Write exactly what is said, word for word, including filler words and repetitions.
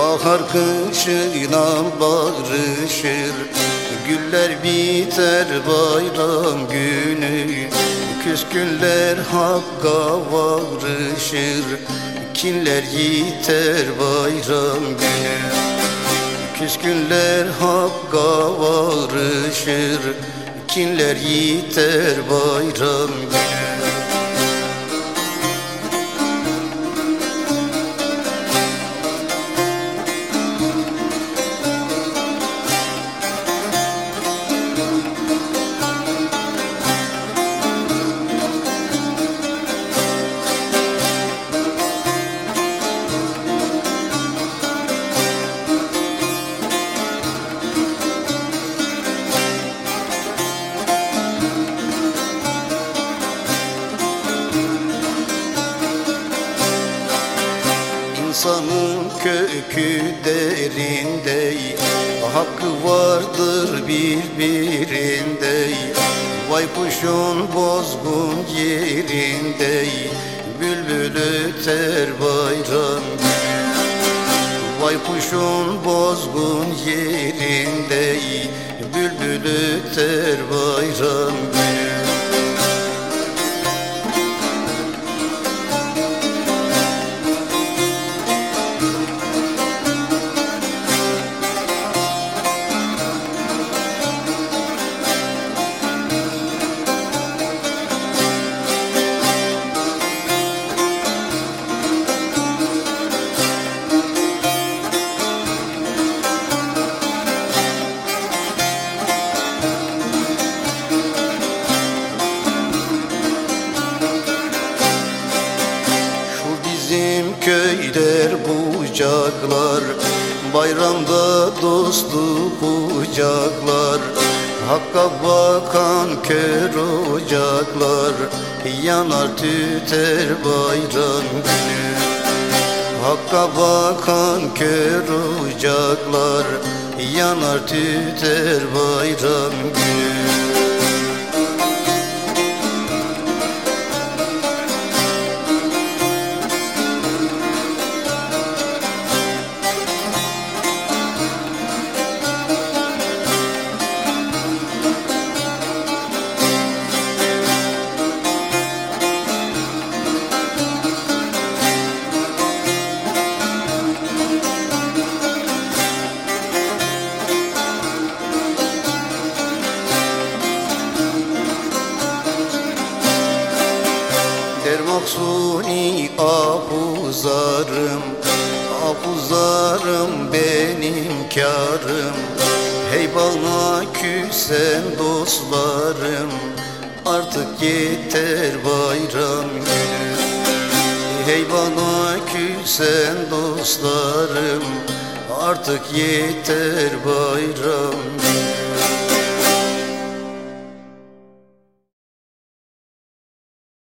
Bahar kışıyla barışır, güller biter bayram günü. Küskünler hakka varışır, kinler yiter bayram günü. Küskünler hakka varışır, kinler yiter bayram günü. İnsanın kökü derinde, hakkı vardır birbirinde. Vay kuşun bozgun yerinde, bülbül öter bayram günü. Vay kuşun bozgun yerinde, bülbül öter bayram günü. Bizim köyler bucaklar, bayramda dostu kucaklar. Hakka bakan kör ocaklar, yanar tüter bayram günü. Hakka bakan kör ocaklar, yanar tüter bayram günü. Maksuni ahuzarım, ahuzarım benim kârım. Hey bana küsen dostlarım, artık yeter bayram günü. Hey bana küsen dostlarım, artık yeter bayram günü.